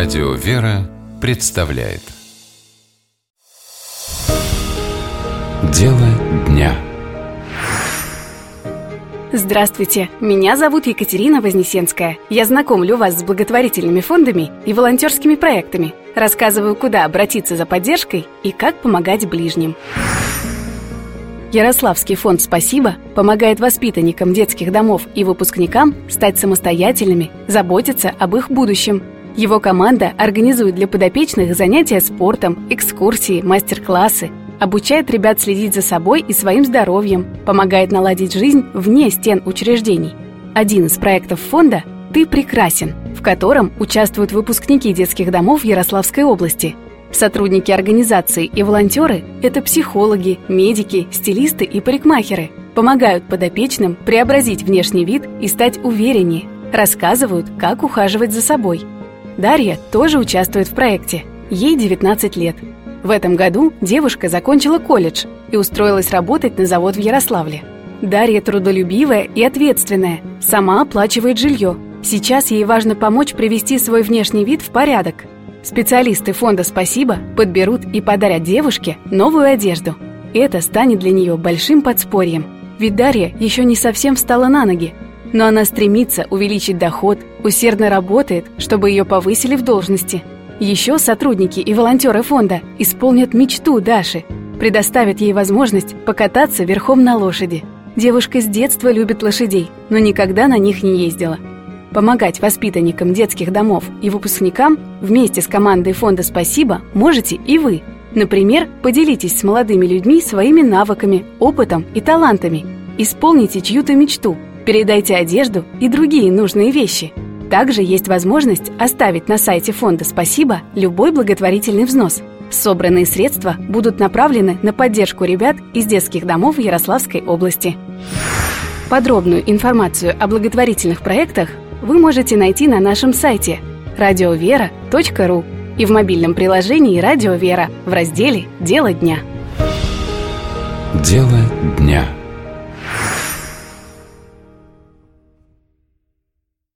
Радио «Вера» представляет Дело дня. Здравствуйте, меня зовут Екатерина Вознесенская. Я знакомлю вас с благотворительными фондами и волонтерскими проектами. Рассказываю, куда обратиться за поддержкой и как помогать ближним. Ярославский фонд «Спасибо» помогает воспитанникам детских домов и выпускникам стать самостоятельными, заботиться об их будущем. Его команда организует для подопечных занятия спортом, экскурсии, мастер-классы, обучает ребят следить за собой и своим здоровьем, помогает наладить жизнь вне стен учреждений. Один из проектов фонда «Ты прекрасен», в котором участвуют выпускники детских домов Ярославской области. Сотрудники организации и волонтеры – это психологи, медики, стилисты и парикмахеры. Помогают подопечным преобразить внешний вид и стать увереннее. Рассказывают, как ухаживать за собой. Дарья тоже участвует в проекте. Ей 19 лет. В этом году девушка закончила колледж и устроилась работать на завод в Ярославле. Дарья трудолюбивая и ответственная, сама оплачивает жилье. Сейчас ей важно помочь привести свой внешний вид в порядок. Специалисты фонда «Спасибо» подберут и подарят девушке новую одежду. Это станет для нее большим подспорьем. Ведь Дарья еще не совсем встала на ноги. Но она стремится увеличить доход, усердно работает, чтобы ее повысили в должности. Еще сотрудники и волонтеры фонда исполнят мечту Даши, предоставят ей возможность покататься верхом на лошади. Девушка с детства любит лошадей, но никогда на них не ездила. Помогать воспитанникам детских домов и выпускникам вместе с командой фонда «Спасибо» можете и вы. Например, поделитесь с молодыми людьми своими навыками, опытом и талантами. Исполните чью-то мечту, передайте одежду и другие нужные вещи. Также есть возможность оставить на сайте фонда «Спасибо» любой благотворительный взнос. Собранные средства будут направлены на поддержку ребят из детских домов Ярославской области. Подробную информацию о благотворительных проектах вы можете найти на нашем сайте radiovera.ru и в мобильном приложении «Радио Вера» в разделе «Дело дня». Дело дня.